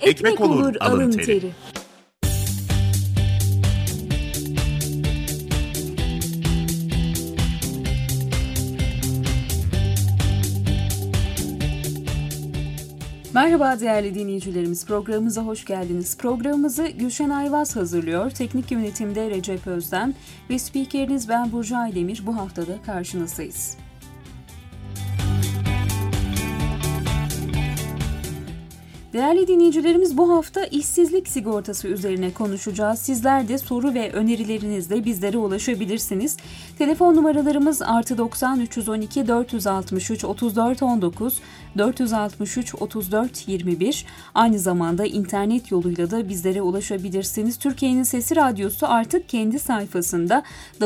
ekmek olur alın teri. Merhaba değerli dinleyicilerimiz, programımıza hoş geldiniz. Programımızı Gülşen Ayvaz hazırlıyor. Teknik yönetimde Recep Özden ve spikeriniz ben Burcu Aydemir. Bu haftada karşınızdayız. Değerli dinleyicilerimiz, bu hafta işsizlik sigortası üzerine konuşacağız. Sizler de soru ve önerilerinizle bizlere ulaşabilirsiniz. Telefon numaralarımız +90 312 463 34 19 463 34 21. Aynı zamanda internet yoluyla da bizlere ulaşabilirsiniz. Türkiye'nin Sesi Radyosu artık kendi sayfasında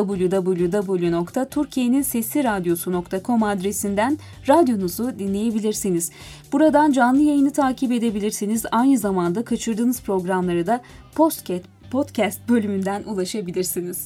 www.turkiyenininsesiradyosu.com adresinden radyonuzu dinleyebilirsiniz. Buradan canlı yayını takip edebilirsiniz. Aynı zamanda kaçırdığınız programları da podcast bölümünden ulaşabilirsiniz.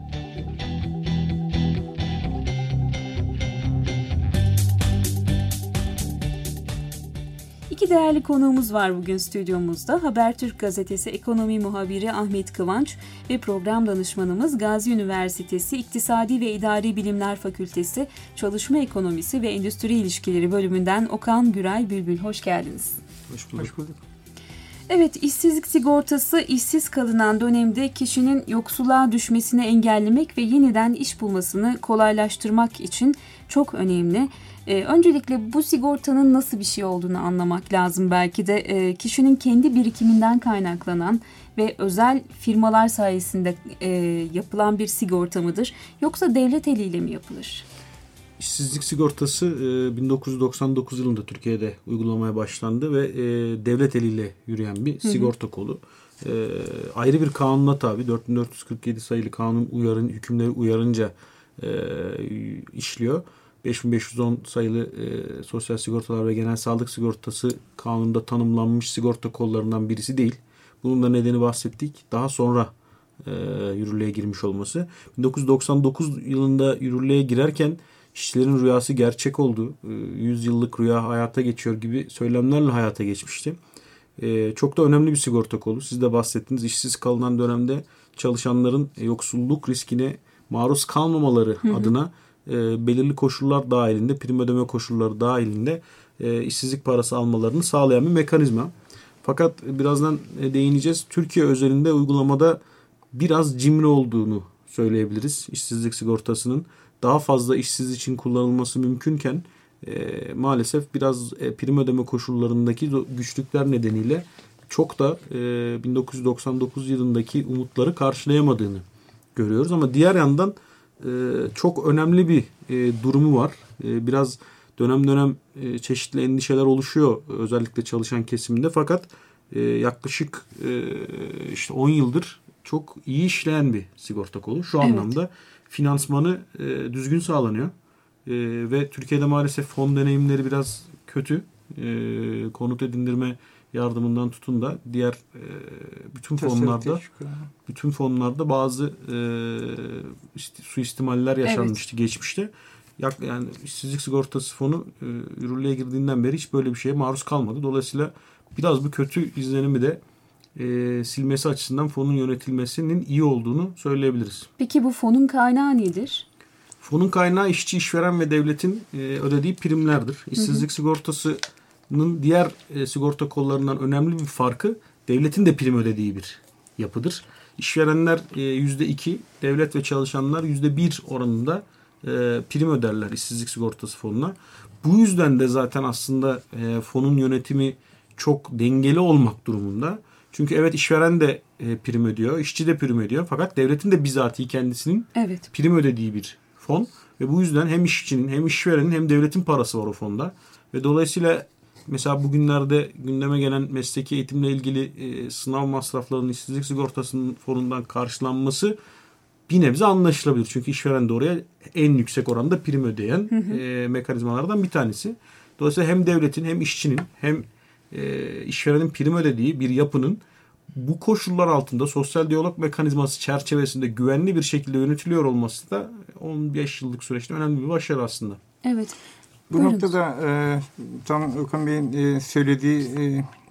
İki değerli konuğumuz var bugün stüdyomuzda. Habertürk Gazetesi Ekonomi Muhabiri Ahmet Kıvanç ve program danışmanımız Gazi Üniversitesi İktisadi ve İdari Bilimler Fakültesi Çalışma Ekonomisi ve Endüstri İlişkileri bölümünden Okan Güray Bülbül. Hoş geldiniz. Hoş bulduk. Evet, işsizlik sigortası işsiz kalınan dönemde kişinin yoksulluğa düşmesini engellemek ve yeniden iş bulmasını kolaylaştırmak için çok önemli. Öncelikle bu sigortanın nasıl bir şey olduğunu anlamak lazım. Belki de kişinin kendi birikiminden kaynaklanan ve özel firmalar sayesinde yapılan bir sigorta mıdır? Yoksa devlet eliyle mi yapılır? İşsizlik sigortası 1999 yılında Türkiye'de uygulamaya başlandı ve devlet eliyle yürüyen bir sigorta kolu. Ayrı bir kanuna tabi 4447 sayılı kanun hükümleri uyarınca işliyor. 5510 sayılı Sosyal Sigortalar ve Genel Sağlık Sigortası kanununda tanımlanmış sigorta kollarından birisi değil. Bunun da nedeni bahsettik. Daha sonra yürürlüğe girmiş olması. 1999 yılında yürürlüğe girerken işçilerin rüyası gerçek oldu. 100 yıllık rüya hayata geçiyor gibi söylemlerle hayata geçmişti. Çok da önemli bir sigorta kolu. Siz de bahsettiniz. İşsiz kalınan dönemde çalışanların yoksulluk riskine maruz kalmamaları adına belirli koşullar dahilinde, prim ödeme koşulları dahilinde işsizlik parası almalarını sağlayan bir mekanizma. Fakat birazdan değineceğiz. Türkiye özelinde uygulamada biraz cimri olduğunu söyleyebiliriz. İşsizlik sigortasının daha fazla işsiz için kullanılması mümkünken maalesef biraz prim ödeme koşullarındaki güçlükler nedeniyle çok da 1999 yılındaki umutları karşılayamadığını görüyoruz. Ama diğer yandan çok önemli bir durumu var. Biraz dönem dönem çeşitli endişeler oluşuyor özellikle çalışan kesiminde. Fakat yaklaşık işte 10 yıldır çok iyi işleyen bir sigorta kolu. Şu anlamda finansmanı düzgün sağlanıyor. Ve Türkiye'de maalesef fon deneyimleri biraz kötü. Konut edindirme yardımından tutun da diğer bütün fonlarda bazı suistimaller yaşanmıştı geçmişte. Yani işsizlik sigortası fonu yürürlüğe girdiğinden beri hiç böyle bir şeye maruz kalmadı. Dolayısıyla biraz bu kötü izlenimi de silmesi açısından fonun yönetilmesinin iyi olduğunu söyleyebiliriz. Peki bu fonun kaynağı nedir? Fonun kaynağı işçi, işveren ve devletin ödediği primlerdir. İşsizlik sigortasının diğer sigorta kollarından önemli bir farkı devletin de prim ödediği bir yapıdır. İşverenler %2, devlet ve çalışanlar %1 oranında prim öderler işsizlik sigortası fonuna. Bu yüzden de zaten aslında fonun yönetimi çok dengeli olmak durumunda. Çünkü evet işveren de prim ödüyor, işçi de prim ödüyor. Fakat devletin de bizatihi kendisinin prim ödediği bir fon. Ve bu yüzden hem işçinin hem işverenin hem devletin parası var o fonda. Ve dolayısıyla mesela bugünlerde gündeme gelen mesleki eğitimle ilgili sınav masraflarının işsizlik sigortasının fonundan karşılanması bir nebze anlaşılabilir. Çünkü işveren de oraya en yüksek oranda prim ödeyen mekanizmalardan bir tanesi. Dolayısıyla hem devletin hem işçinin hem işverenin prim ödediği bir yapının bu koşullar altında sosyal diyalog mekanizması çerçevesinde güvenli bir şekilde yönetiliyor olması da 15 yıllık süreçte önemli bir başarı aslında. Evet. Bu noktada tam Okan Bey'in söylediği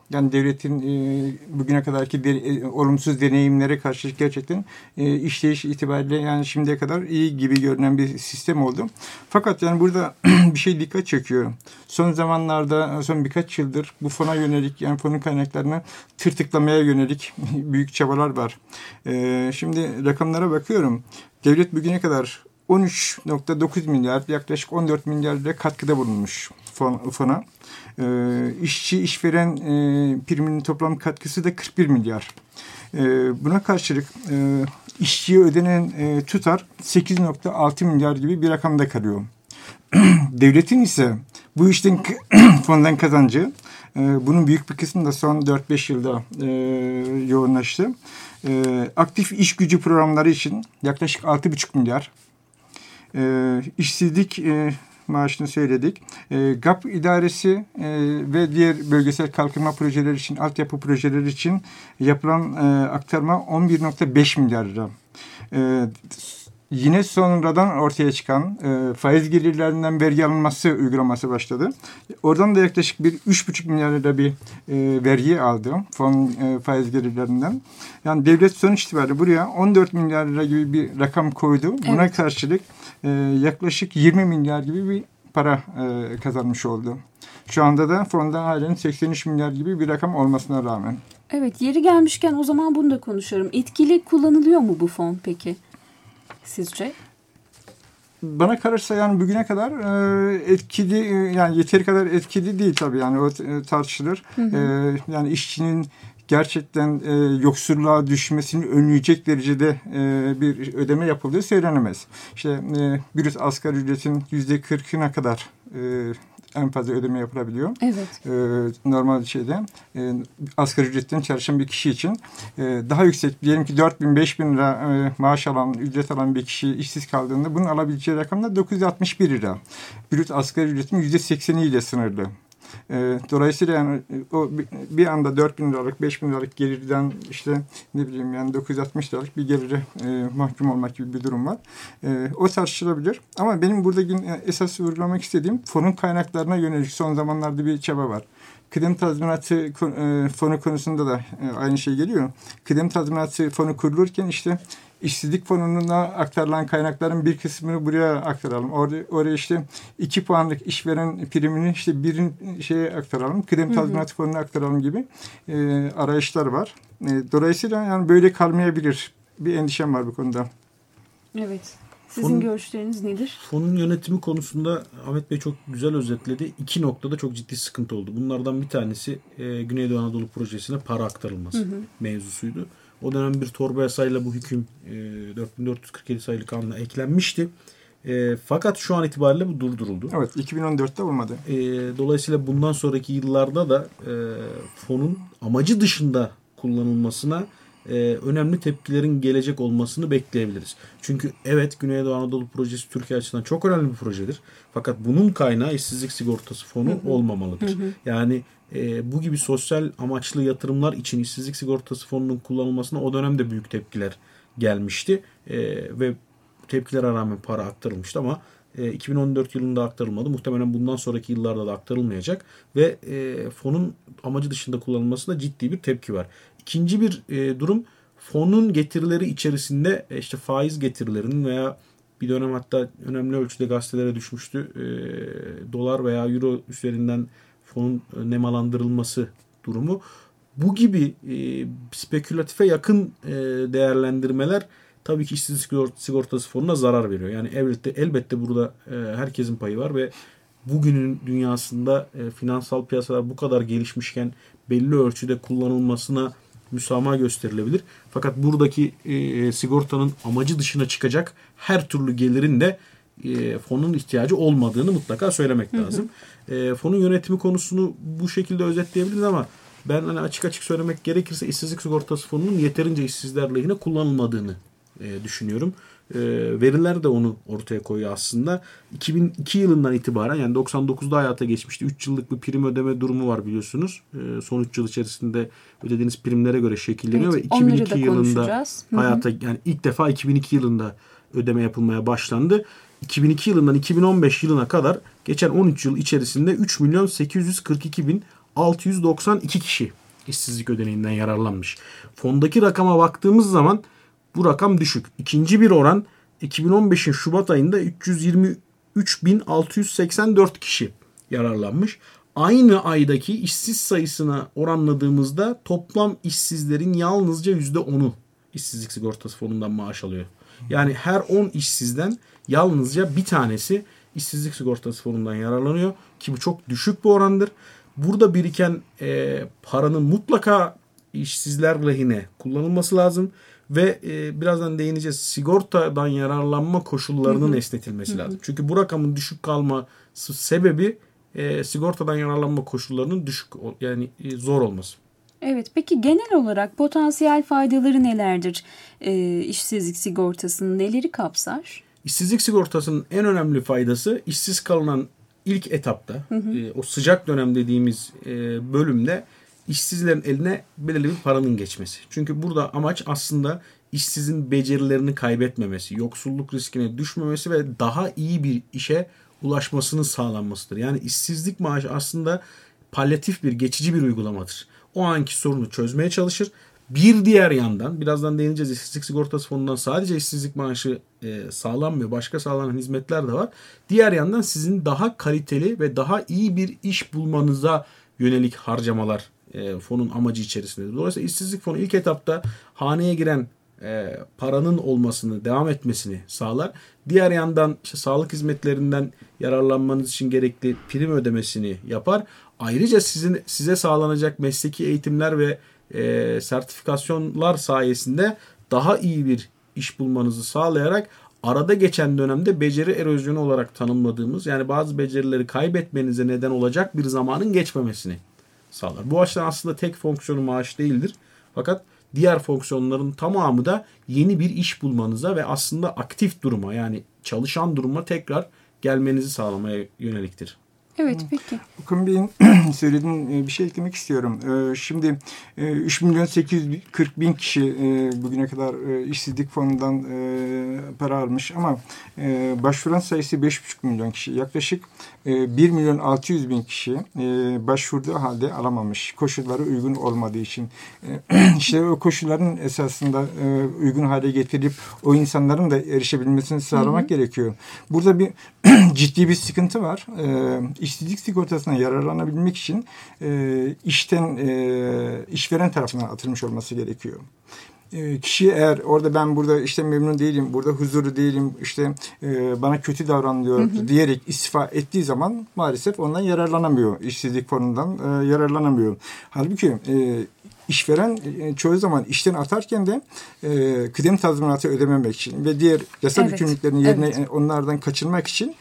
Yani devletin bugüne kadarki olumsuz deneyimlere karşı gerçekten işleyiş itibariyle yani şimdiye kadar iyi gibi görünen bir sistem oldu. Fakat yani burada bir şey dikkat çekiyor. Son zamanlarda, son birkaç yıldır bu fona yönelik, yani fonun kaynaklarını tırtıklamaya yönelik büyük çabalar var. Şimdi rakamlara bakıyorum. Devlet bugüne kadar 13.9 milyar, yaklaşık 14 milyar lira katkıda bulunmuş fona. İşçi işveren priminin toplam katkısı da 41 milyar. Buna karşılık işçiye ödenen tutar 8.6 milyar gibi bir rakamda kalıyor. Devletin ise bu işten fondan kazancı, bunun büyük bir kısmı da son 4-5 yılda yoğunlaştı. Aktif iş gücü programları için yaklaşık 6,5 milyar. İşsizlik maaşını söyledik. GAP idaresi ve diğer bölgesel kalkınma projeleri için, altyapı projeleri için yapılan aktarma 11.5 milyar lira. Yine sonradan ortaya çıkan faiz gelirlerinden vergi alınması uygulaması başladı. Oradan da yaklaşık bir 3,5 milyar lira bir vergi aldı fon faiz gelirlerinden. Yani devlet sonuç itibariyle buraya 14 milyar lira gibi bir rakam koydu. Buna evet, karşılık yaklaşık 20 milyar gibi bir para kazanmış oldu. Şu anda da fondan halen 83 milyar gibi bir rakam olmasına rağmen. Evet, yeri gelmişken o zaman bunu da konuşalım. Etkili kullanılıyor mu bu fon peki? Sizce? Bana kalırsa yani bugüne kadar etkili, yani yeteri kadar etkili değil tabii, yani o tartışılır. Hı hı. Yani işçinin gerçekten yoksulluğa düşmesini önleyecek derecede bir ödeme yapıldığı söylenemez. İşte brüt asgari ücretin %40'ına kadar en fazla ödeme yapılabiliyor. Evet. Normal şeyde asgari ücretten çalışan bir kişi için daha yüksek, diyelim ki 4.000-5.000 lira maaş alan, ücret alan bir kişi işsiz kaldığında bunun alabileceği rakam da 961 lira. Brüt asgari ücretin %80'i ile sınırlı. Dolayısıyla yani o bir anda 4.000 liralık, 5.000 liralık gelirden işte ne bileyim yani 960 liralık bir gelire mahkum olmak gibi bir durum var. O tartışılabilir. Ama benim burada esas vurgulamak istediğim fonun kaynaklarına yönelik son zamanlarda bir çaba var. Kıdem tazminatı fonu konusunda da aynı şey geliyor. Kıdem tazminatı fonu kurulurken işte İşsizlik fonuna aktarılan kaynakların bir kısmını buraya aktaralım. Oraya işte 2 puanlık işveren primini işte birin şeye aktaralım. Kıdem tazminatı fonuna aktaralım gibi arayışlar var. Dolayısıyla yani böyle kalmayabilir. Bir endişem var bu konuda. Evet. Sizin görüşleriniz nedir? Fonun yönetimi konusunda Ahmet Bey çok güzel özetledi. 2 noktada çok ciddi sıkıntı oldu. Bunlardan bir tanesi Güneydoğu Anadolu Projesi'ne para aktarılması mevzusuydu. O dönem bir torba yasayla bu hüküm 4447 sayılı kanuna eklenmişti. Fakat şu an itibariyle bu durduruldu. Evet, 2014'te olmadı. Dolayısıyla bundan sonraki yıllarda da fonun amacı dışında kullanılmasına önemli tepkilerin gelecek olmasını bekleyebiliriz. Çünkü evet, Güneydoğu Anadolu Projesi Türkiye açısından çok önemli bir projedir. Fakat bunun kaynağı işsizlik sigortası fonu olmamalıdır. Yani bu gibi sosyal amaçlı yatırımlar için işsizlik sigortası fonunun kullanılmasına o dönemde büyük tepkiler gelmişti. Ve tepkilere rağmen para aktarılmıştı ama 2014 yılında aktarılmadı. Muhtemelen bundan sonraki yıllarda da aktarılmayacak ve fonun amacı dışında kullanılmasına ciddi bir tepki var. İkinci bir durum, fonun getirileri içerisinde işte faiz getirilerinin veya bir dönem hatta önemli ölçüde gazetelere düşmüştü. Dolar veya euro üzerinden fonun nemalandırılması durumu. Bu gibi spekülatife yakın değerlendirmeler tabii ki işsizlik sigortası fonuna zarar veriyor. Yani elbette burada herkesin payı var ve bugünün dünyasında finansal piyasalar bu kadar gelişmişken belli ölçüde kullanılmasına müsamaha gösterilebilir. Fakat buradaki sigortanın amacı dışına çıkacak her türlü gelirin de fonun ihtiyacı olmadığını mutlaka söylemek lazım. Fonun yönetimi konusunu bu şekilde özetleyebiliriz ama ben hani açık söylemek gerekirse işsizlik sigortası fonunun yeterince işsizler lehine kullanılmadığını düşünüyorum. Veriler de onu ortaya koyuyor aslında. 2002 yılından itibaren, yani 99'da hayata geçmişti. 3 yıllık bir prim ödeme durumu var biliyorsunuz. Son 3 yıl içerisinde ödediğiniz primlere göre şekilleniyor ve 2002 yılında hayata, yani ilk defa 2002 yılında ödeme yapılmaya başlandı. 2002 yılından 2015 yılına kadar geçen 13 yıl içerisinde 3.842.600 10.692 kişi işsizlik ödeneğinden yararlanmış. Fondaki rakama baktığımız zaman bu rakam düşük. İkinci bir oran 2015'in Şubat ayında 323.684 kişi yararlanmış. Aynı aydaki işsiz sayısına oranladığımızda toplam işsizlerin yalnızca %10'u işsizlik sigortası fonundan maaş alıyor. Yani her 10 işsizden yalnızca bir tanesi işsizlik sigortası fonundan yararlanıyor ki bu çok düşük bir orandır. Burada biriken paranın mutlaka işsizler lehine kullanılması lazım ve birazdan değineceğiz, sigortadan yararlanma koşullarının esnetilmesi lazım. Çünkü bu rakamın düşük kalması sebebi sigortadan yararlanma koşullarının düşük yani zor olması. Evet, peki genel olarak potansiyel faydaları nelerdir? İşsizlik sigortasının neleri kapsar? İşsizlik sigortasının en önemli faydası işsiz kalınan ilk etapta o sıcak dönem dediğimiz bölümde işsizlerin eline belirli bir paranın geçmesi. Çünkü burada amaç aslında işsizin becerilerini kaybetmemesi, yoksulluk riskine düşmemesi ve daha iyi bir işe ulaşmasının sağlanmasıdır. Yani işsizlik maaşı aslında palyatif bir, geçici bir uygulamadır. O anki sorunu çözmeye çalışır. Bir diğer yandan, birazdan değineceğiz, işsizlik sigortası fonundan sadece işsizlik maaşı sağlanmıyor. Başka sağlanan hizmetler de var. Diğer yandan sizin daha kaliteli ve daha iyi bir iş bulmanıza yönelik harcamalar fonun amacı içerisindedir. Dolayısıyla işsizlik fonu ilk etapta haneye giren paranın olmasını, devam etmesini sağlar. Diğer yandan işte sağlık hizmetlerinden yararlanmanız için gerekli prim ödemesini yapar. Ayrıca size sağlanacak mesleki eğitimler ve sertifikasyonlar sayesinde daha iyi bir iş bulmanızı sağlayarak arada geçen dönemde beceri erozyonu olarak tanımladığımız, yani bazı becerileri kaybetmenize neden olacak bir zamanın geçmemesini sağlar. Bu açıdan aslında tek fonksiyonu maaş değildir. Fakat diğer fonksiyonların tamamı da yeni bir iş bulmanıza ve aslında aktif duruma, yani çalışan duruma tekrar gelmenizi sağlamaya yöneliktir. Evet, peki. Okan Bey'in söylediğin bir şey eklemek istiyorum. Şimdi 3.840.000 kişi bugüne kadar işsizlik fonundan para almış ama başvuran sayısı 5.5 milyon kişi. Yaklaşık 1.600.000 kişi başvurduğu halde alamamış. Koşulları uygun olmadığı için. İşte o koşulların esasında uygun hale getirip o insanların da erişebilmesini sağlamak gerekiyor. Burada bir ciddi bir sıkıntı var. İşsizlik sigortasına yararlanabilmek için işveren tarafından atılmış olması gerekiyor. Kişi eğer orada ben burada işte memnun değilim, burada huzurlu değilim, işte bana kötü davranılıyor diyerek istifa ettiği zaman maalesef ondan yararlanamıyor. İşsizlik fonundan yararlanamıyor. Halbuki işveren çoğu zaman işten atarken de kıdem tazminatı ödememek için ve diğer yasal yükümlülüklerin yerine onlardan kaçınmak için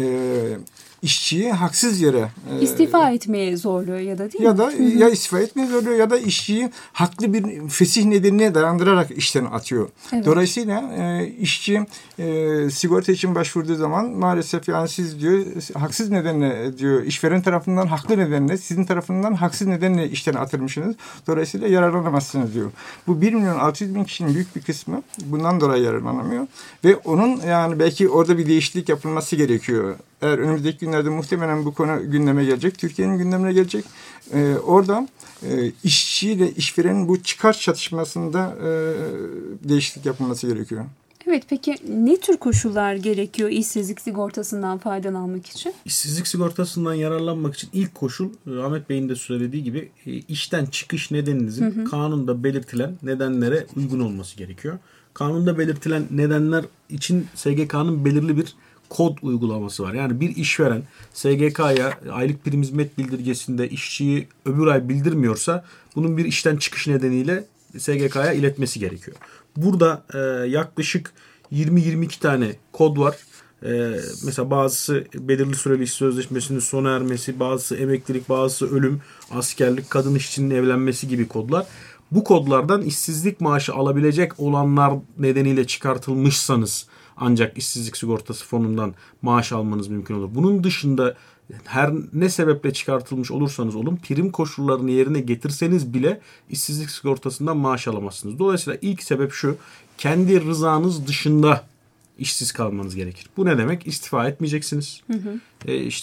işçiyi haksız yere istifa etmeye zorluyor ya da değil ya mi? da ya istifa etmeye zorluyor ya da işçiyi haklı bir fesih nedenine dayandırarak işten atıyor. Evet. Dolayısıyla işçi sigorta için başvurduğu zaman maalesef yani siz diyor haksız nedenle diyor işveren tarafından haklı nedenle sizin tarafından haksız nedenle işten atılmışsınız. Dolayısıyla yararlanamazsınız diyor. Bu 1.600.000 kişinin büyük bir kısmı bundan dolayı yararlanamıyor ve onun yani belki orada bir değişiklik yapılması gerekiyor. Eğer önümüzdeki günlerde muhtemelen bu konu gündeme gelecek. Türkiye'nin gündemine gelecek. Orada işçiyle işverenin bu çıkar çatışmasında değişiklik yapılması gerekiyor. Evet, peki ne tür koşullar gerekiyor işsizlik sigortasından faydalanmak için? İşsizlik sigortasından yararlanmak için ilk koşul Ahmet Bey'in de söylediği gibi işten çıkış nedeninizin kanunda belirtilen nedenlere uygun olması gerekiyor. Kanunda belirtilen nedenler için SGK'nın belirli bir kod uygulaması var. Yani bir işveren SGK'ya aylık prim hizmet bildirgesinde işçiyi öbür ay bildirmiyorsa bunun bir işten çıkış nedeniyle SGK'ya iletmesi gerekiyor. Burada yaklaşık 20-22 tane kod var. Mesela bazısı belirli süreli iş sözleşmesinin sona ermesi, bazısı emeklilik, bazısı ölüm, askerlik, kadın işçinin evlenmesi gibi kodlar. Bu kodlardan işsizlik maaşı alabilecek olanlar nedeniyle çıkartılmışsanız ancak işsizlik sigortası fonundan maaş almanız mümkün olur. Bunun dışında her ne sebeple çıkartılmış olursanız olun prim koşullarını yerine getirseniz bile işsizlik sigortasından maaş alamazsınız. Dolayısıyla ilk sebep şu: kendi rızanız dışında işsiz kalmanız gerekir. Bu ne demek? İstifa etmeyeceksiniz. İşte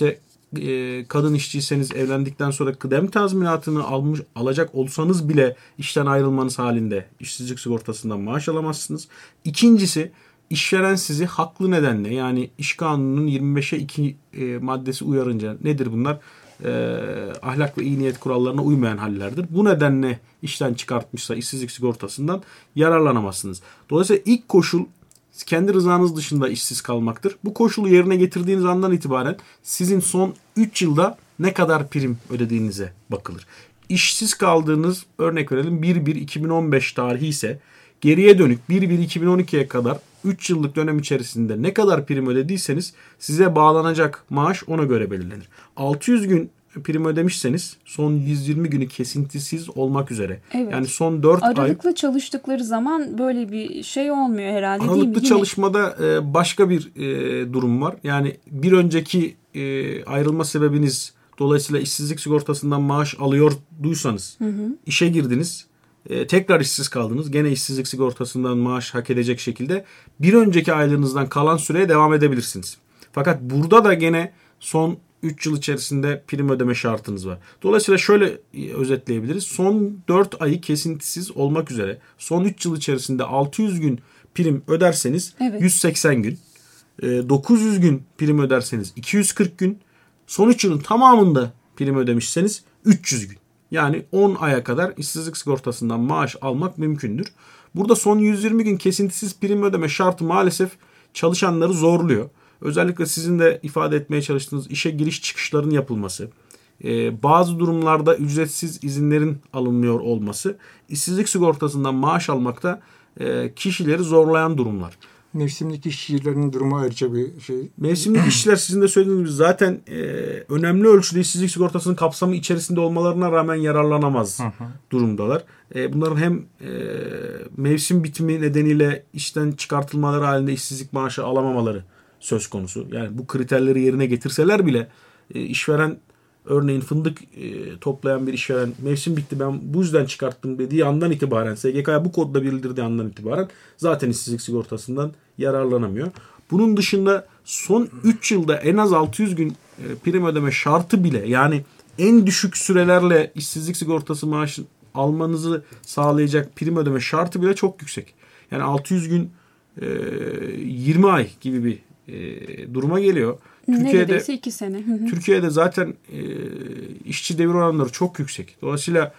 kadın işçiyseniz evlendikten sonra kıdem tazminatını alacak olsanız bile işten ayrılmanız halinde işsizlik sigortasından maaş alamazsınız. İkincisi, işveren sizi haklı nedenle, yani iş kanununun 25'e 2 maddesi uyarınca, nedir bunlar? Ahlak ve iyi niyet kurallarına uymayan hallerdir. Bu nedenle işten çıkartmışsa işsizlik sigortasından yararlanamazsınız. Dolayısıyla ilk koşul kendi rızanız dışında işsiz kalmaktır. Bu koşulu yerine getirdiğiniz andan itibaren sizin son 3 yılda ne kadar prim ödediğinize bakılır. İşsiz kaldığınız, örnek verelim, 1-1-2015 tarihi ise geriye dönük 1-1-2012'ye kadar 3 yıllık dönem içerisinde ne kadar prim ödediyseniz size bağlanacak maaş ona göre belirlenir. 600 gün prim ödemişseniz son 120 günü kesintisiz olmak üzere. Evet. Yani son 4 ay. Aralıklı çalıştıkları zaman böyle bir şey olmuyor herhalde, değil mi? Aralıklı çalışmada başka bir durum var. Yani bir önceki ayrılma sebebiniz dolayısıyla işsizlik sigortasından maaş alıyorduysanız, işe girdiniz, tekrar işsiz kaldınız, gene işsizlik sigortasından maaş hak edecek şekilde bir önceki aylığınızdan kalan süreye devam edebilirsiniz. Fakat burada da gene son 3 yıl içerisinde prim ödeme şartınız var. Dolayısıyla şöyle özetleyebiliriz. Son 4 ayı kesintisiz olmak üzere son 3 yıl içerisinde 600 gün prim öderseniz 180 gün. 900 gün prim öderseniz 240 gün. Son 3 yılın tamamında prim ödemişseniz 300 gün. Yani 10 aya kadar işsizlik sigortasından maaş almak mümkündür. Burada son 120 gün kesintisiz prim ödeme şartı maalesef çalışanları zorluyor. Özellikle sizin de ifade etmeye çalıştığınız işe giriş çıkışların yapılması, bazı durumlarda ücretsiz izinlerin alınmıyor olması, işsizlik sigortasından maaş almakta kişileri zorlayan durumlar. Mevsimlik işçilerin durumu ayrıca bir şey. Mevsimlik işçiler sizin de söylediğiniz gibi zaten önemli ölçüde işsizlik sigortasının kapsamı içerisinde olmalarına rağmen yararlanamaz durumdalar. Bunların hem mevsim bitimi nedeniyle işten çıkartılmaları halinde işsizlik maaşı alamamaları söz konusu. Yani bu kriterleri yerine getirseler bile işveren, örneğin fındık toplayan bir işveren, mevsim bitti ben bu yüzden çıkarttım dediği andan itibaren, SGK'ya bu kodla bildirdiği andan itibaren zaten işsizlik sigortasından yararlanamıyor. Bunun dışında son 3 yılda en az 600 gün prim ödeme şartı bile, yani en düşük sürelerle işsizlik sigortası maaşı almanızı sağlayacak prim ödeme şartı bile çok yüksek. Yani 600 gün 20 ay gibi bir duruma geliyor. Neredeyse 2 sene. Türkiye'de zaten işçi devir oranları çok yüksek. Dolayısıyla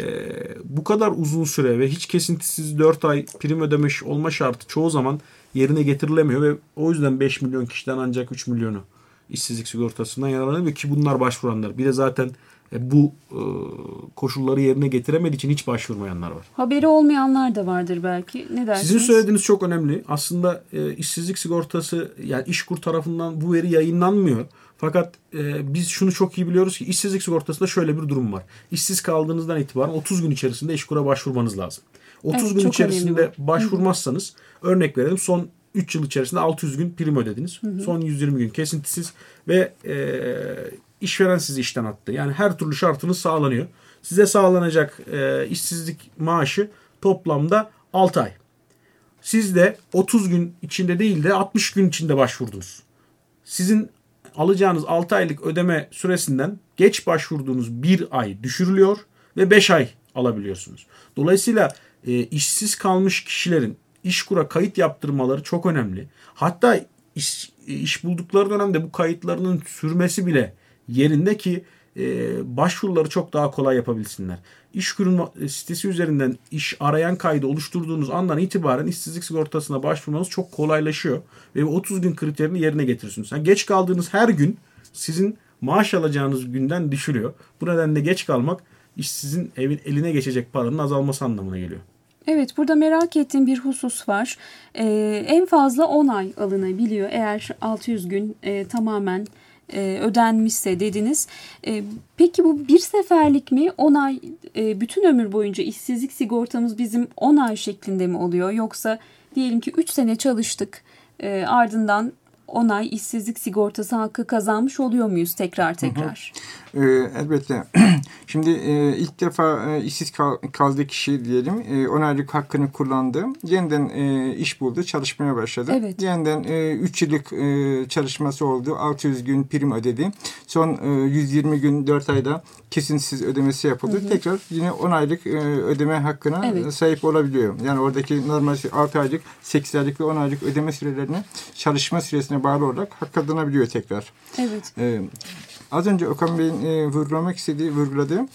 bu kadar uzun süre ve hiç kesintisiz 4 ay prim ödemiş olma şartı çoğu zaman yerine getirilemiyor ve o yüzden 5 milyon kişiden ancak 3 milyonu işsizlik sigortasından yararlanıyor ki bunlar başvuranlar. Bir de zaten bu koşulları yerine getiremediği için hiç başvurmayanlar var. Haberi olmayanlar da vardır belki. Ne dersiniz? Sizin söylediğiniz çok önemli. Aslında işsizlik sigortası, yani İşkur tarafından bu veri yayınlanmıyor. Fakat biz şunu çok iyi biliyoruz ki işsizlik sigortasında şöyle bir durum var. İşsiz kaldığınızdan itibaren 30 gün içerisinde İşkur'a başvurmanız lazım. 30 gün içerisinde başvurmazsanız, örnek verelim, son 3 yıl içerisinde 600 gün prim ödediniz. Son 120 gün kesintisiz ve işveren sizi işten attı. Yani her türlü şartınız sağlanıyor. Size sağlanacak işsizlik maaşı toplamda 6 ay. Siz de 30 gün içinde değil de 60 gün içinde başvurdunuz. Sizin alacağınız 6 aylık ödeme süresinden geç başvurduğunuz 1 ay düşürülüyor ve 5 ay alabiliyorsunuz. Dolayısıyla işsiz kalmış kişilerin İşkur'a kayıt yaptırmaları çok önemli. Hatta iş buldukları dönemde bu kayıtlarının sürmesi bile yerinde ki başvuruları çok daha kolay yapabilsinler. İşkur'un sitesi üzerinden iş arayan kaydı oluşturduğunuz andan itibaren işsizlik sigortasına başvurmanız çok kolaylaşıyor. Ve 30 gün kriterini yerine getiriyorsunuz. Yani geç kaldığınız her gün sizin maaş alacağınız günden düşürüyor. Bu nedenle geç kalmak işsizin eline geçecek paranın azalması anlamına geliyor. Evet, burada merak ettiğim bir husus var. En fazla 10 ay alınabiliyor eğer 600 gün tamamen ödenmişse dediniz. Peki bu bir seferlik mi? 10 ay bütün ömür boyunca işsizlik sigortamız bizim 10 ay şeklinde mi oluyor? Yoksa diyelim ki 3 sene çalıştık, ardından 10 ay işsizlik sigortası hakkı kazanmış oluyor muyuz tekrar? Elbette. Şimdi ilk defa işsiz kaldığı kişi diyelim 10 aylık hakkını kullandı. Yeniden iş buldu, çalışmaya başladı. Evet. Yeniden 3 yıllık çalışması oldu. 600 gün prim ödedi. Son 120 gün 4 ayda kesintisiz ödemesi yapıldı. Tekrar yine 10 aylık ödeme hakkına sahip olabiliyor. Yani oradaki normal 6 aylık, 8 aylık ve 10 aylık ödeme sürelerine çalışma süresine bağlı olarak hak kazanabiliyor tekrar. Evet. Az önce Okan Bey'in vurguladığı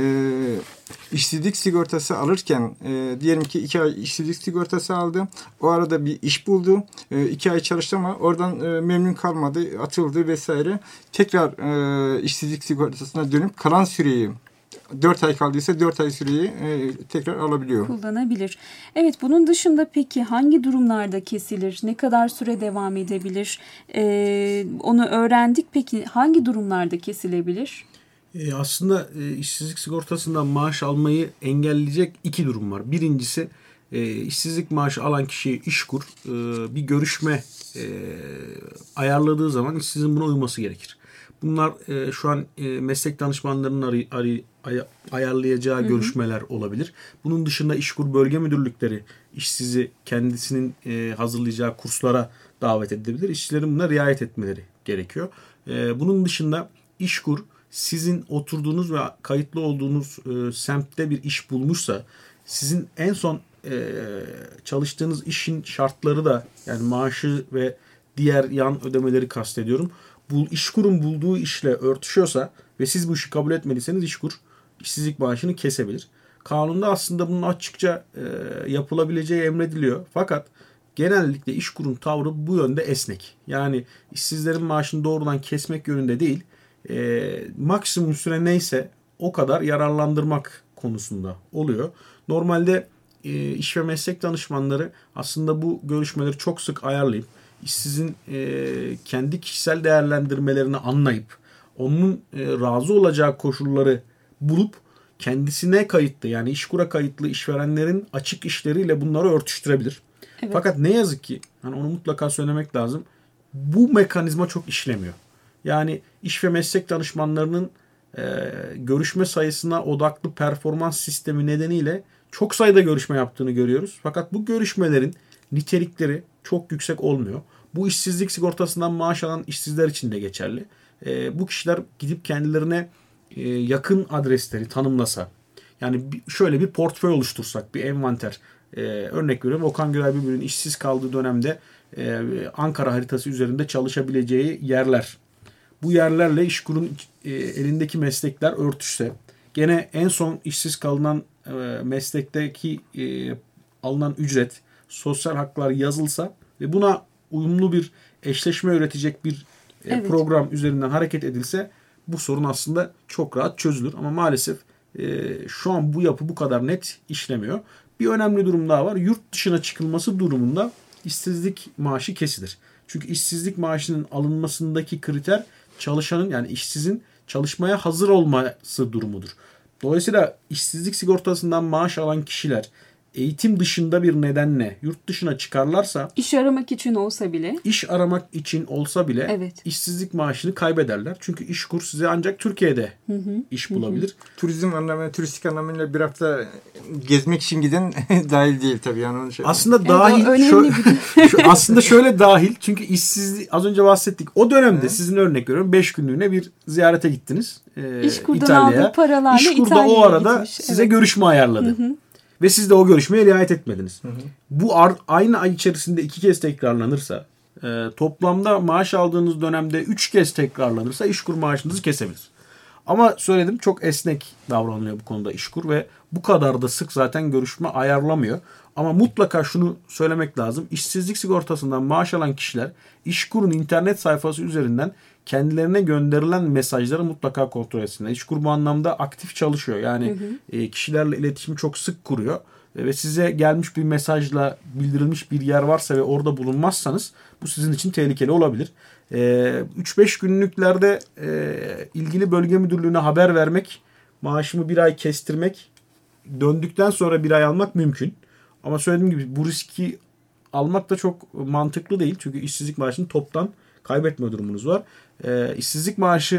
işsizlik sigortası alırken diyelim ki 2 ay işsizlik sigortası aldı. O arada bir iş buldu. 2 ay çalıştı ama oradan memnun kalmadı, atıldı vesaire. Tekrar işsizlik sigortasına dönüp kalan süreyi 4 ay kaldıysa 4 ay süreyi tekrar alabiliyor. Kullanabilir. Evet, bunun dışında peki hangi durumlarda kesilir? Ne kadar süre devam edebilir? Onu öğrendik. Peki hangi durumlarda kesilebilir? Aslında işsizlik sigortasından maaş almayı engelleyecek 2 durum var. Birincisi işsizlik maaşı alan kişiye İşkur bir görüşme ayarladığı zaman işsizin buna uyması gerekir. Bunlar şu an meslek danışmanlarının ayarlayacağı görüşmeler olabilir. Bunun dışında İşkur bölge müdürlükleri işsizi kendisinin hazırlayacağı kurslara davet edebilir. İşçilerin buna riayet etmeleri gerekiyor. Bunun dışında İşkur sizin oturduğunuz ve kayıtlı olduğunuz semtte bir iş bulmuşsa sizin en son çalıştığınız işin şartları da yani maaşı ve diğer yan ödemeleri kastediyorum. İşkur'un bulduğu işle örtüşüyorsa ve siz bu işi kabul etmediyseniz İşkur işsizlik maaşını kesebilir. Kanunda aslında bunun açıkça yapılabileceği emrediliyor. Fakat genellikle İşkur'un tavrı bu yönde esnek. Yani işsizlerin maaşını doğrudan kesmek yönünde değil, maksimum süre neyse o kadar yararlandırmak konusunda oluyor. Normalde iş ve meslek danışmanları aslında bu görüşmeleri çok sık ayarlayıp işsizin kendi kişisel değerlendirmelerini anlayıp onun razı olacağı koşulları bulup kendisine kayıtlı yani İşkur'a kayıtlı işverenlerin açık işleriyle bunları örtüştürebilir. Evet. Fakat ne yazık ki hani onu mutlaka söylemek lazım. Bu mekanizma çok işlemiyor. Yani iş ve meslek danışmanlarının görüşme sayısına odaklı performans sistemi nedeniyle çok sayıda görüşme yaptığını görüyoruz. Fakat bu görüşmelerin nitelikleri çok yüksek olmuyor. Bu işsizlik sigortasından maaş alan işsizler için de geçerli. Bu kişiler gidip kendilerine yakın adresleri tanımlasa, yani şöyle bir portföy oluştursak, bir envanter. Örnek veriyorum, Okan Güray Bülbül'ün işsiz kaldığı dönemde Ankara haritası üzerinde çalışabileceği yerler. Bu yerlerle İşkur'un elindeki meslekler örtüşse, gene en son işsiz kalınan meslekteki alınan ücret, sosyal haklar yazılsa ve buna uyumlu bir eşleşme üretecek bir program üzerinden hareket edilse bu sorun aslında çok rahat çözülür. Ama maalesef şu an bu yapı bu kadar net işlemiyor. Bir önemli durum daha var. Yurt dışına çıkılması durumunda işsizlik maaşı kesilir. Çünkü işsizlik maaşının alınmasındaki kriter çalışanın yani işsizin çalışmaya hazır olması durumudur. Dolayısıyla işsizlik sigortasından maaş alan kişiler eğitim dışında bir nedenle yurt dışına çıkarlarsa iş aramak için olsa bile evet, işsizlik maaşını kaybederler. Çünkü İşkur size ancak Türkiye'de iş bulabilir. Turizm anlamı, turistik anlamıyla bir hafta gezmek için giden dahil değil tabii yani onu aslında dahil. Aslında şöyle dahil. Çünkü işsizlik az önce bahsettik. O dönemde sizin örnek veriyorum 5 günlüğüne bir ziyarete gittiniz İtalya'ya. İşkur'da o arada gitmiş. Size görüşme ayarladı. Ve siz de o görüşmeye riayet etmediniz. Bu aynı ay içerisinde 2 kez tekrarlanırsa, toplamda maaş aldığınız dönemde 3 kez tekrarlanırsa İşkur maaşınızı kesebilir. Ama söyledim, çok esnek davranılıyor bu konuda İşkur ve bu kadar da sık zaten görüşme ayarlamıyor. Ama mutlaka şunu söylemek lazım. İşsizlik sigortasından maaş alan kişiler İşkur'un internet sayfası üzerinden kendilerine gönderilen mesajları mutlaka kontrol etsinler. İşkur bu anlamda aktif çalışıyor. Yani kişilerle iletişimi çok sık kuruyor. Ve size gelmiş bir mesajla bildirilmiş bir yer varsa ve orada bulunmazsanız bu sizin için tehlikeli olabilir. 3-5 günlüklerde ilgili bölge müdürlüğüne haber vermek, maaşımı 1 ay kestirmek, döndükten sonra 1 ay almak mümkün. Ama söylediğim gibi bu riski almak da çok mantıklı değil. Çünkü işsizlik maaşını toptan kaybetme durumunuz var. İşsizlik maaşı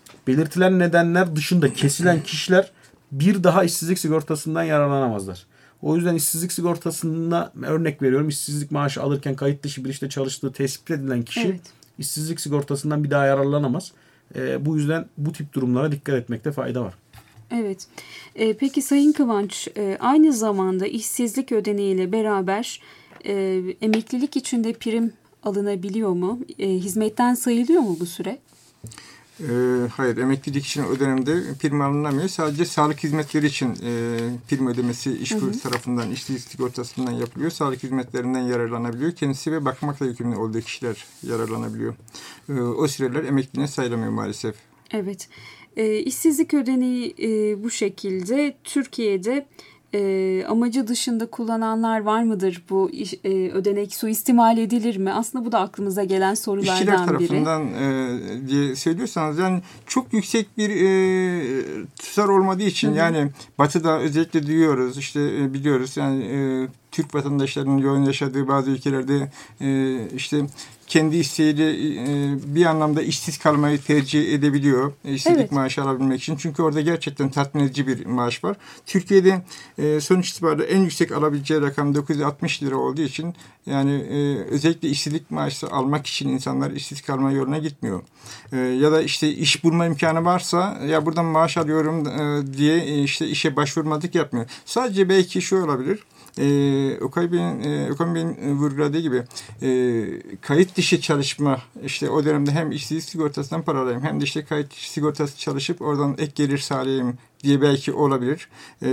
belirtilen nedenler dışında kesilen kişiler bir daha işsizlik sigortasından yararlanamazlar. O yüzden işsizlik sigortasına örnek veriyorum. İşsizlik maaşı alırken kayıt dışı bir işte çalıştığı tespit edilen kişi işsizlik sigortasından bir daha yararlanamaz. Bu yüzden bu tip durumlara dikkat etmekte fayda var. Evet. Peki Sayın Kıvanç, aynı zamanda işsizlik ödeneğiyle beraber emeklilik için de prim alınabiliyor mu? Hizmetten sayılıyor mu bu süre? Hayır, emeklilik için o dönemde prim alınamıyor. Sadece sağlık hizmetleri için prim ödemesi İşkur tarafından, işsizlik sigortasından yapılıyor. Sağlık hizmetlerinden yararlanabiliyor. Kendisi ve bakmakla yükümlü olduğu kişiler yararlanabiliyor. O süreler emekliliğine sayılamıyor maalesef. Evet. İşsizlik ödeneği bu şekilde. Türkiye'de amacı dışında kullananlar var mıdır? Bu ödenek suistimal edilir mi? Aslında bu da aklımıza gelen sorulardan biri. İşçiler tarafından diye söylüyorsanız yani çok yüksek bir tutar olmadığı için yani Batı'da özellikle duyuyoruz işte biliyoruz yani Türk vatandaşlarının yoğun yaşadığı bazı ülkelerde işte kendi isteğiyle bir anlamda işsiz kalmayı tercih edebiliyor. İşsizlik maaşı alabilmek için. Çünkü orada gerçekten tatmin edici bir maaş var. Türkiye'de sonuç itibariyle en yüksek alabileceği rakam 960 lira olduğu için yani özellikle işsizlik maaşı almak için insanlar işsiz kalma yoluna gitmiyor. Ya da işte iş bulma imkanı varsa ya buradan maaş alıyorum diye işte işe başvurmadık yapmıyor. Sadece belki şu olabilir. Okan Bey'in vurguladığı gibi kayıt dışı çalışma işte o dönemde hem işsizlik sigortasından para alayım hem de işte kayıt dışı sigortası çalışıp oradan ek gelir sağlayayım diye belki olabilir.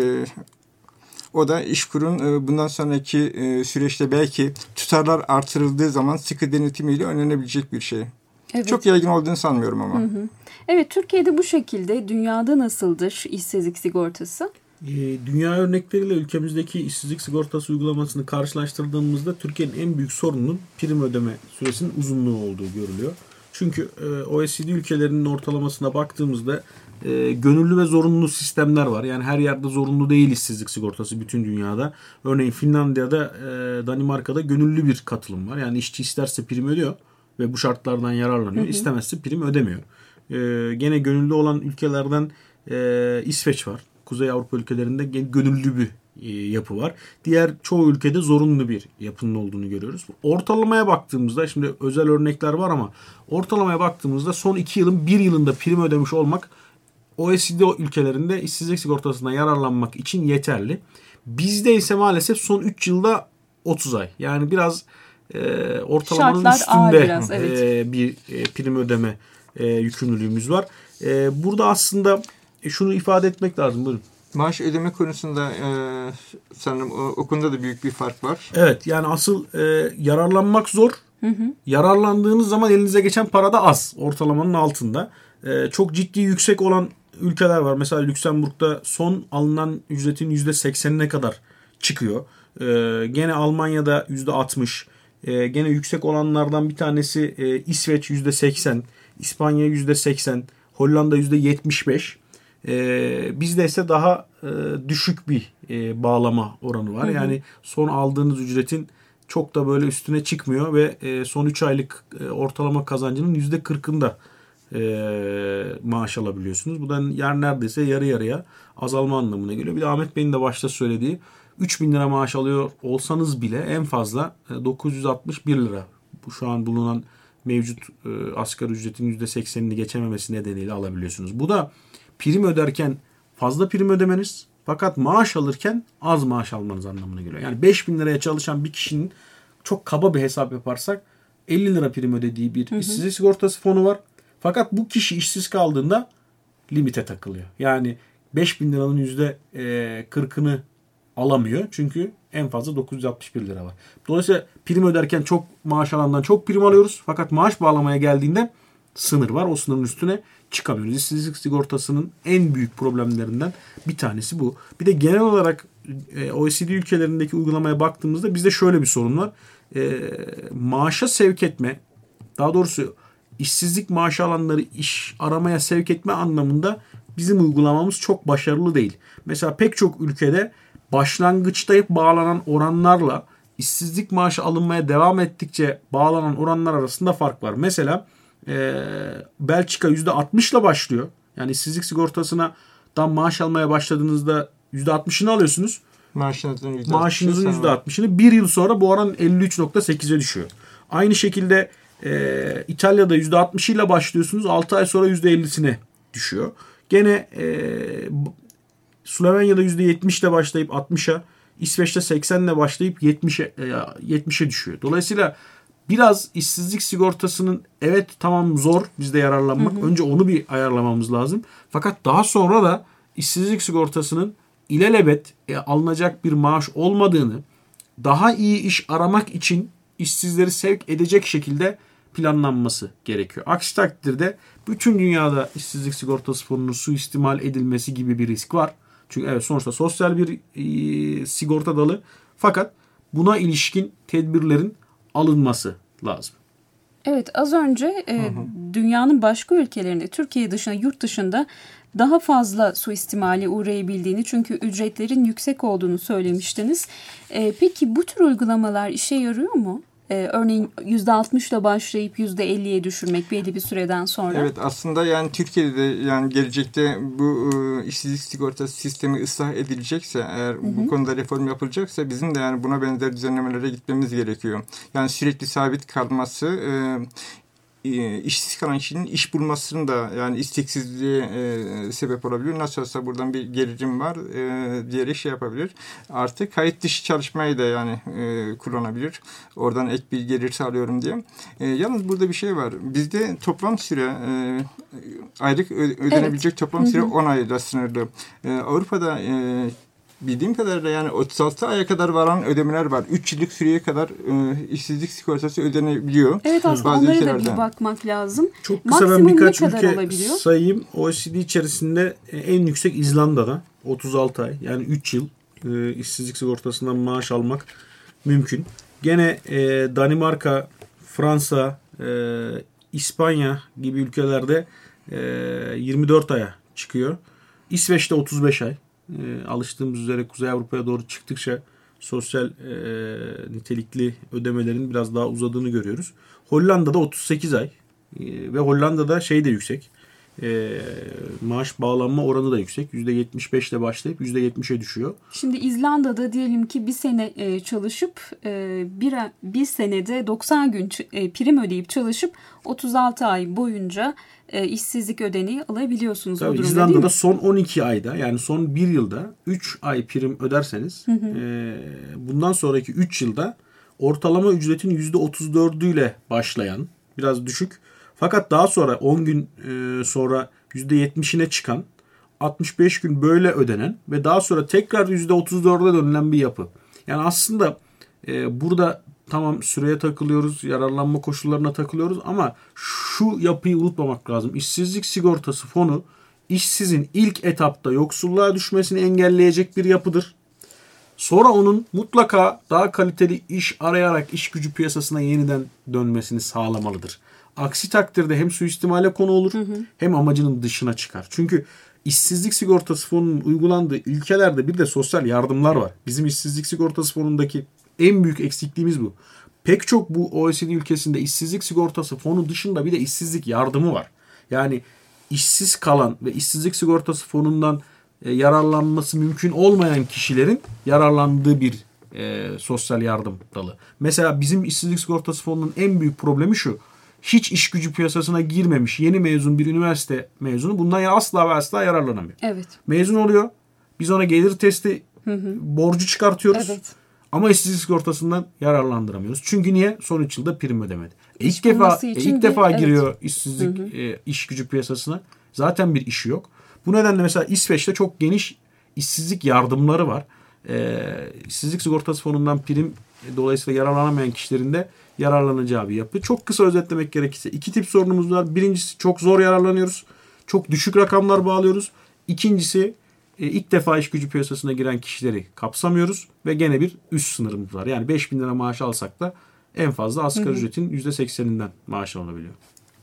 O da İşkur'un bundan sonraki süreçte belki tutarlar artırıldığı zaman sıkı denetimiyle önlenebilecek bir şey. Evet. Çok yaygın olduğunu sanmıyorum ama. Evet, Türkiye'de bu şekilde. Dünyada nasıldır işsizlik sigortası? Dünya örnekleriyle ülkemizdeki işsizlik sigortası uygulamasını karşılaştırdığımızda Türkiye'nin en büyük sorununun prim ödeme süresinin uzunluğu olduğu görülüyor. Çünkü OECD ülkelerinin ortalamasına baktığımızda gönüllü ve zorunlu sistemler var. Yani her yerde zorunlu değil işsizlik sigortası bütün dünyada. Örneğin Finlandiya'da, Danimarka'da gönüllü bir katılım var. Yani işçi isterse prim ödüyor ve bu şartlardan yararlanıyor. İstemezse prim ödemiyor. Gene gönüllü olan ülkelerden İsveç var. Kuzey Avrupa ülkelerinde gönüllü bir yapı var. Diğer çoğu ülkede zorunlu bir yapının olduğunu görüyoruz. Ortalamaya baktığımızda şimdi özel örnekler var ama ortalamaya baktığımızda son 2 yılın 1 yılında prim ödemiş olmak OECD ülkelerinde işsizlik sigortasına yararlanmak için yeterli. Bizde ise maalesef son 3 yılda 30 ay. Yani biraz ortalamanın şartlar üstünde biraz, bir prim ödeme yükümlülüğümüz var. Burada aslında şunu ifade etmek lazım. Buyurun. Maaş ödeme konusunda sanırım o konuda da büyük bir fark var. Evet, yani asıl yararlanmak zor. Yararlandığınız zaman elinize geçen para da az. Ortalamanın altında. Çok ciddi yüksek olan ülkeler var. Mesela Lüksemburg'da son alınan ücretin %80'ine kadar çıkıyor. Gene Almanya'da %60. Gene yüksek olanlardan bir tanesi İsveç %80. İspanya %80. Hollanda %75. Bizde ise daha düşük bir bağlama oranı var. Yani son aldığınız ücretin çok da böyle üstüne çıkmıyor ve son 3 aylık ortalama kazancının %40'ında maaş alabiliyorsunuz. Bu da neredeyse yarı yarıya azalma anlamına geliyor. Bir de Ahmet Bey'in de başta söylediği 3.000 lira maaş alıyor olsanız bile en fazla 961 lira. Bu şu an bulunan mevcut asgari ücretin %80'ini geçememesi nedeniyle alabiliyorsunuz. Bu da prim öderken fazla prim ödemeniz fakat maaş alırken az maaş almanız anlamına geliyor. Yani 5.000 liraya çalışan bir kişinin çok kaba bir hesap yaparsak 50 lira prim ödediği bir işsizlik sigortası fonu var. Fakat bu kişi işsiz kaldığında limite takılıyor. Yani 5.000 liranın %40'ını alamıyor. Çünkü en fazla 961 lira var. Dolayısıyla prim öderken çok maaş alandan çok prim alıyoruz. Fakat maaş bağlamaya geldiğinde sınır var. O sınırın üstüne çıkamıyoruz. İşsizlik sigortasının en büyük problemlerinden bir tanesi bu. Bir de genel olarak OECD ülkelerindeki uygulamaya baktığımızda bizde şöyle bir sorun var. Maaşa sevk etme, daha doğrusu işsizlik maaşı alanları iş aramaya sevk etme anlamında bizim uygulamamız çok başarılı değil. Mesela pek çok ülkede başlangıçta hep bağlanan oranlarla işsizlik maaşı alınmaya devam ettikçe bağlanan oranlar arasında fark var. Mesela Belçika %60'la başlıyor. Yani işsizlik sigortasından maaş almaya başladığınızda %60'ını alıyorsunuz. Maaşınızın %60'ını bir yıl sonra bu oran 53.8'e düşüyor. Aynı şekilde İtalya'da %60'ıyla başlıyorsunuz. 6 ay sonra %50'sine düşüyor. Gene Slovenya'da %70'le başlayıp 60'a, İsveç'te 80'le başlayıp 70'e düşüyor. Dolayısıyla biraz işsizlik sigortasının evet tamam zor bizde yararlanmak. Önce onu bir ayarlamamız lazım. Fakat daha sonra da işsizlik sigortasının ilelebet alınacak bir maaş olmadığını, daha iyi iş aramak için işsizleri sevk edecek şekilde planlanması gerekiyor. Aksi takdirde bütün dünyada işsizlik sigortası fonunun suistimal edilmesi gibi bir risk var. Çünkü evet sonuçta sosyal bir sigorta dalı, fakat buna ilişkin tedbirlerin alınması lazım. Evet, az önce dünyanın başka ülkelerinde, Türkiye dışında, yurt dışında daha fazla suistimale uğrayabildiğini, çünkü ücretlerin yüksek olduğunu söylemiştiniz. Peki bu tür uygulamalar işe yarıyor mu? Örneğin %60'la başlayıp %50'ye düşürmek belli bir süreden sonra. Evet, aslında yani Türkiye'de yani gelecekte bu işsizlik sigortası sistemi ıslah edilecekse, eğer bu konuda reform yapılacaksa bizim de yani buna benzer düzenlemelere gitmemiz gerekiyor. Yani sürekli sabit kalması işsiz kalan kişinin iş bulmasının da yani isteksizliğe sebep olabiliyor. Nasıl olsa buradan bir gelirim var diyerek şey yapabilir. Artık kayıt dışı çalışmayı da yani kullanabilir. Oradan ek bir gelir sağlıyorum diye. Yalnız burada bir şey var. Bizde toplam süre aylık ödenebilecek toplam süre 10 ayla sınırlı. Avrupa'da bildiğim kadarıyla yani 36 aya kadar varan ödemeler var. 3 yıllık süreye kadar işsizlik sigortası ödenebiliyor. Evet, aslında onlara da bir bakmak lazım. Çok kısa ben birkaç ülke olabiliyor? sayayım. OECD içerisinde en yüksek İzlanda'da 36 ay, yani 3 yıl işsizlik sigortasından maaş almak mümkün. Gene Danimarka, Fransa, İspanya gibi ülkelerde 24 aya çıkıyor. İsveç'te 35 ay. Alıştığımız üzere Kuzey Avrupa'ya doğru çıktıkça sosyal nitelikli ödemelerin biraz daha uzadığını görüyoruz. Hollanda'da 38 ay ve Hollanda'da şey de yüksek. Maaş bağlanma oranı da yüksek. %75 ile başlayıp %70'e düşüyor. Şimdi İzlanda'da diyelim ki bir sene çalışıp bir senede 90 gün prim ödeyip çalışıp 36 ay boyunca işsizlik ödeneği alabiliyorsunuz. Tabii, o durumda, İzlanda'da son 12 ayda, yani son 1 yılda 3 ay prim öderseniz bundan sonraki 3 yılda ortalama ücretin %34'üyle başlayan, biraz düşük, fakat daha sonra 10 gün sonra %70'ine çıkan, 65 gün böyle ödenen ve daha sonra tekrar %34'e dönülen bir yapı. Yani aslında burada tamam süreye takılıyoruz, yararlanma koşullarına takılıyoruz ama şu yapıyı unutmamak lazım. İşsizlik sigortası fonu işsizin ilk etapta yoksulluğa düşmesini engelleyecek bir yapıdır. Sonra onun mutlaka daha kaliteli iş arayarak iş gücü piyasasına yeniden dönmesini sağlamalıdır. Aksi takdirde hem suistimale konu olur hem amacının dışına çıkar. Çünkü işsizlik sigortası fonunun uygulandığı ülkelerde bir de sosyal yardımlar var. Bizim işsizlik sigortası fonundaki en büyük eksikliğimiz bu. Pek çok bu OECD ülkesinde işsizlik sigortası fonu dışında bir de işsizlik yardımı var. Yani işsiz kalan ve işsizlik sigortası fonundan yararlanması mümkün olmayan kişilerin yararlandığı bir sosyal yardım dalı. Mesela bizim işsizlik sigortası fonunun en büyük problemi şu: hiç iş gücü piyasasına girmemiş yeni mezun bir üniversite mezunu bundan asla ve asla yararlanamıyor. Evet. Mezun oluyor. Biz ona gelir testi borcu çıkartıyoruz. Evet. Ama işsizlik sigortasından yararlandıramıyoruz. Çünkü niye? Son 3 yılda prim ödemedi. İlk defa giriyor işsizlik iş gücü piyasasına. Zaten bir işi yok. Bu nedenle mesela İsveç'te çok geniş işsizlik yardımları var. İşsizlik sigortası fonundan prim dolayısıyla yararlanamayan kişilerin de yararlanacağı bir yapı. Çok kısa özetlemek gerekirse 2 tip sorunumuz var. Birincisi, çok zor yararlanıyoruz. Çok düşük rakamlar bağlıyoruz. İkincisi, ilk defa iş gücü piyasasına giren kişileri kapsamıyoruz ve gene bir üst sınırımız var. Yani 5.000 lira maaş alsak da en fazla asgari ücretin %80'inden maaş alınabiliyor.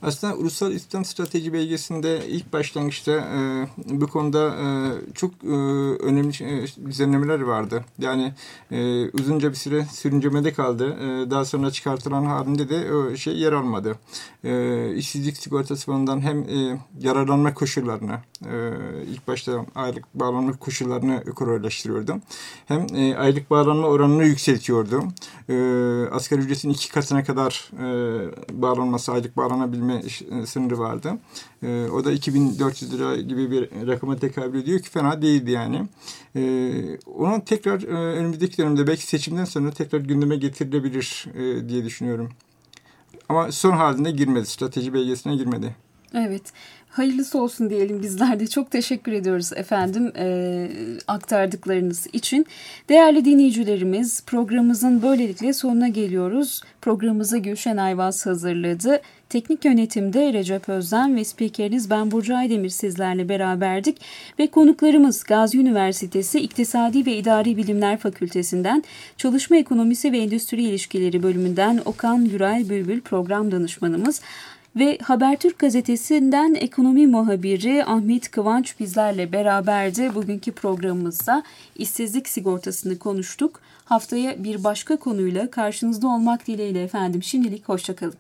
Aslında Ulusal İstihdam Strateji Belgesi'nde ilk başlangıçta bu konuda çok önemli düzenlemeler vardı. Yani uzunca bir süre sürüncemede kaldı. Daha sonra çıkartılan halinde de o şey yer almadı. İşsizlik sigortası fonundan hem yararlanma koşullarını, ilk başta aylık bağlanma koşullarını kolaylaştırıyordu. Hem aylık bağlanma oranını yükseltiyordu. Asgari ücretin 2 katına kadar bağlanması, aylık bağlanabilme sınırı vardı. O da 2.400 lira gibi bir rakama tekabül ediyor ki fena değildi yani. Onun tekrar önümüzdeki dönemde belki seçimden sonra tekrar gündeme getirilebilir diye düşünüyorum. Ama son halinde girmedi. Strateji belgesine girmedi. Evet. Hayırlısı olsun diyelim bizler de. Çok teşekkür ediyoruz efendim aktardıklarınız için. Değerli dinleyicilerimiz, programımızın böylelikle sonuna geliyoruz. Programımızı Gülşen Ayvaz hazırladı. Teknik yönetimde Recep Özden ve spikeriniz ben Burcu Aydemir sizlerle beraberdik. Ve konuklarımız Gazi Üniversitesi İktisadi ve İdari Bilimler Fakültesinden Çalışma Ekonomisi ve Endüstri İlişkileri bölümünden Okan Güray Bülbül program danışmanımız. Ve Habertürk gazetesinden ekonomi muhabiri Ahmet Kıvanç bizlerle beraberdi. Bugünkü programımızda işsizlik sigortasını konuştuk. Haftaya bir başka konuyla karşınızda olmak dileğiyle efendim. Şimdilik hoşçakalın.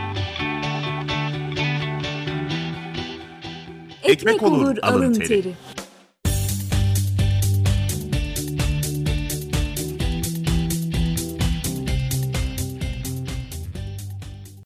Ekmek olur alın teri.